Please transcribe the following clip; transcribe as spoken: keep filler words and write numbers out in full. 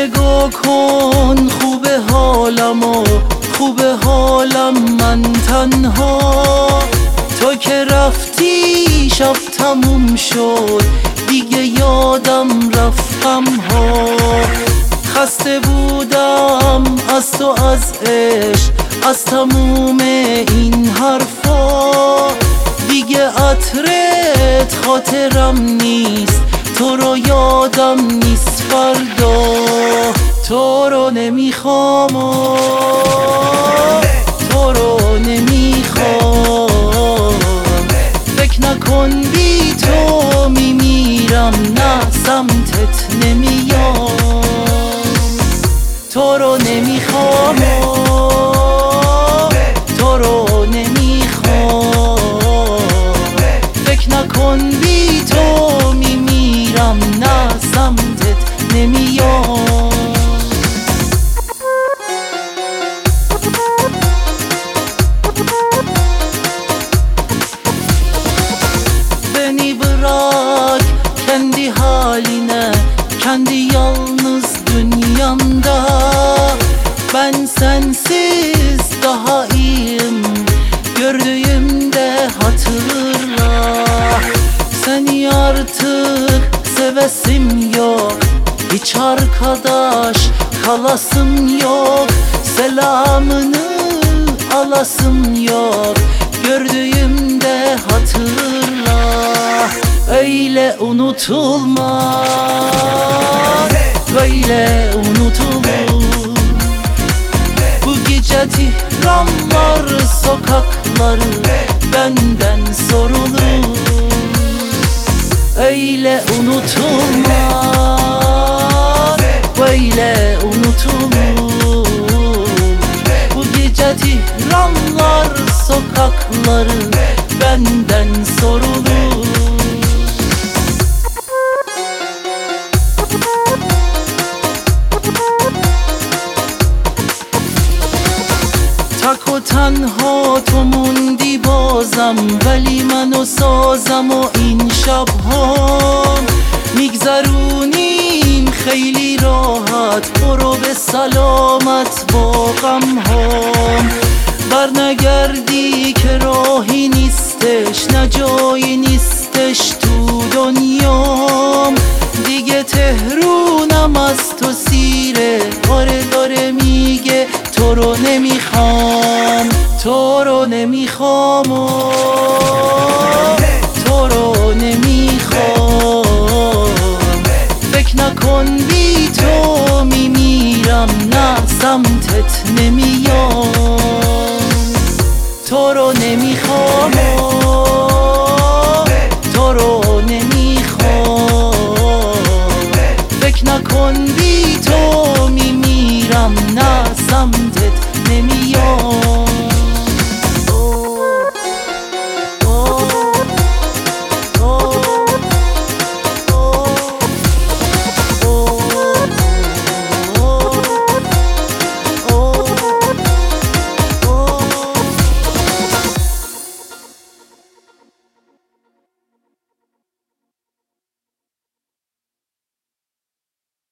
نگاه کن خوب حالم و خوب حالم من تنها. تا که رفتی شب تموم شد دیگه یادم رفتم ها. خسته بودم از تو، از عشق، از تموم این حرفا. دیگه عطرت خاطرم نیست، تو رو یادم نیست فردا. تو رو نمیخوام و تو رو نمیخوام. فکر نکن بی تو میمیرم، نه سمتت نمیام. تو رو نمیخوام و تو رو نمیخوام. فکر نکن بی تو میمیرم، نه سمتت نمیام. Beni bırak kendi haline, kendi yalnız dünyamda. Ben sensiz daha iyiyim, gördüğümde hatırla. Seni artık sevesim yok, hiç arkadaş kalasım yok. Selamını alasım yok, gördüğümde hatırla. Öyle unutulmaz, böyle unutulur. Bu gece Tihranlar sokakları benden sorulur. Öyle unutulmaz, böyle unutulur. Bu gece Tihranlar sokakları benden sorulur. تک و تنها تو موندی بازم، ولی من و سازم و این شب هم میگذرونیم خیلی راحت. برو به سلامت با غم هم. بر نگردی که راهی نیستش، نه جایی نیستش تو دنیام. دیگه تهرونم از تو سیره، آره داره میگه تو رو نمیخوام. تو رو نمیخوام و تو رو نمیخوام. فکر نکن بی تو میمیرم، نه سمتت نمیام. تو رو نمیخوام و تو رو نمیخوام. فکر نکن بی تو میمیرم، نه سمتت